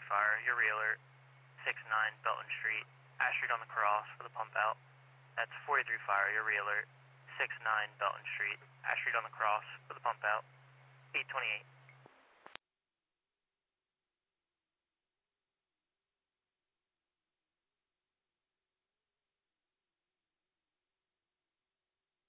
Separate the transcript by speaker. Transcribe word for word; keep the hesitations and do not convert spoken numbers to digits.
Speaker 1: Fire, your realer, six nine Belton Street, Ash Street on the cross for the pump out. That's forty-three Fire, your realer, six nine Belton Street, Ash Street on the cross for the pump out, eight twenty-eight.